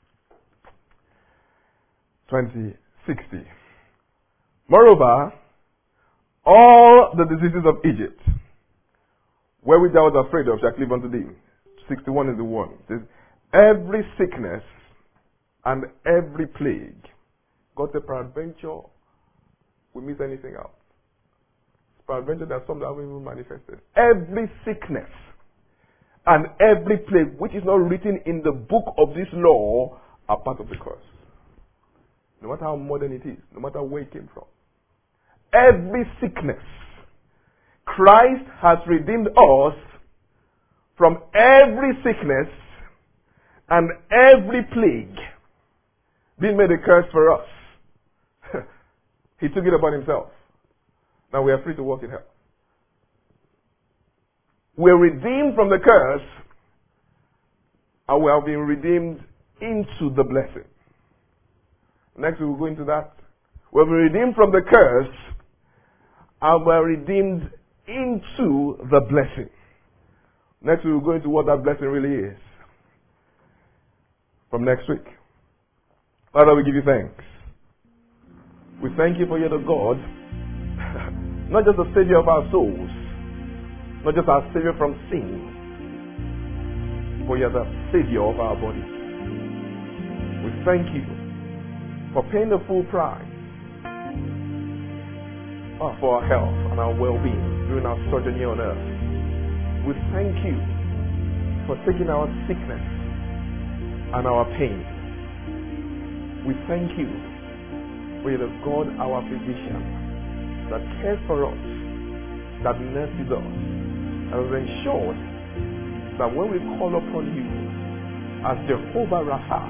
twenty sixty. Moreover, all the diseases of Egypt, wherewith thou wast afraid of, shall cleave unto thee. sixty-one is the one. It says, every sickness and every plague. God said, peradventure, we miss anything out. Peradventure, there are some that haven't even manifested. Every sickness and every plague which is not written in the book of this law are part of the curse. No matter how modern it is, no matter where it came from. Every sickness, Christ has redeemed us from every sickness and every plague. Didn't make a curse for us. He took it upon himself. Now we are free to walk in hell. We're redeemed from the curse, and we have been redeemed into the blessing. Next we will go into that. We've been redeemed from the curse, and we're redeemed into the blessing. Next we will go into what that blessing really is. From next week. Father, we give you thanks. We thank you for you're the God, not just the Savior of our souls, not just our Savior from sin, but you're the Savior of our bodies. We thank you for paying the full price for our health and our well-being during our sojourn here on earth. We thank you for taking our sickness and our pain. We thank you for you're the God, our physician, that cares for us, that nurses us, and has ensured that when we call upon you as Jehovah Rapha,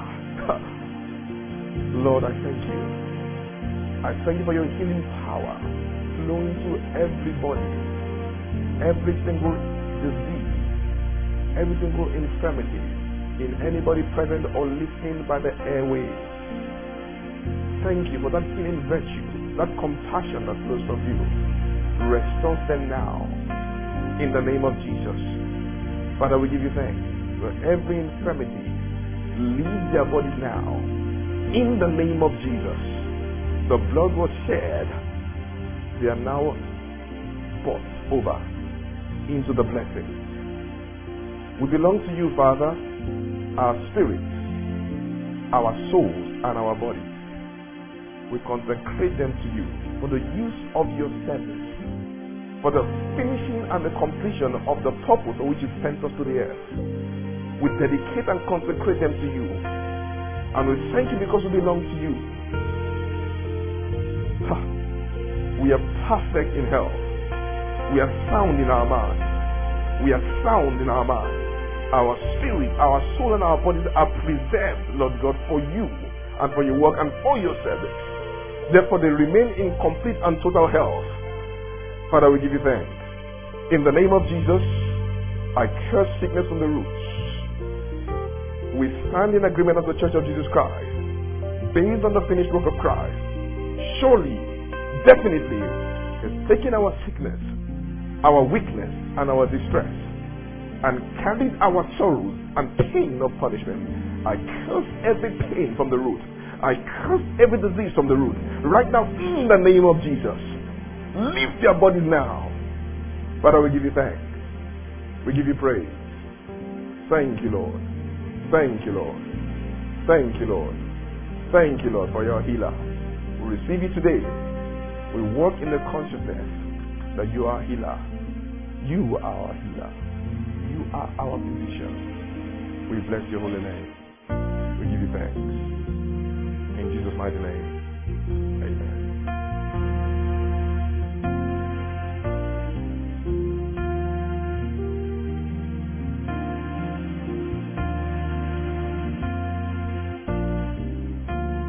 Lord, I thank you. I thank you for your healing power flowing through everybody, every single disease, every single infirmity in anybody present or listening by the airwaves. Thank you for that healing virtue, that compassion that flows from you. Restore them now in the name of Jesus. Father, we give you thanks for every infirmity. Leave their bodies now in the name of Jesus. The blood was shed. They are now brought over into the blessing. We belong to you, Father, our spirits, our souls, and our bodies. We consecrate them to you for the use of your service, for the finishing and the completion of the purpose for which you sent us to the earth. We dedicate and consecrate them to you, and we thank you because we belong to you. Ha. We are perfect in health. We are sound in our mind. We are sound in our mind. Our spirit, our soul, and our bodies are preserved, Lord God, for you and for your work and for your service. Therefore, they remain in complete and total health. Father, we give you thanks. In the name of Jesus, I curse sickness from the roots. We stand in agreement as the Church of Jesus Christ, based on the finished work of Christ. Surely, definitely, is taking our sickness, our weakness, and our distress, and carried our sorrows and pain of punishment. I curse every pain from the root. I curse every disease from the root. Right now, in the name of Jesus. Lift their bodies now. Father, we give you thanks. We give you praise. Thank you, Lord. Thank you, Lord. Thank you, Lord. Thank you, Lord, for your healer. We receive you today. We walk in the consciousness that you are a healer. You are our healer. You are our physician. We bless your holy name. We give you thanks. In Jesus' mighty name.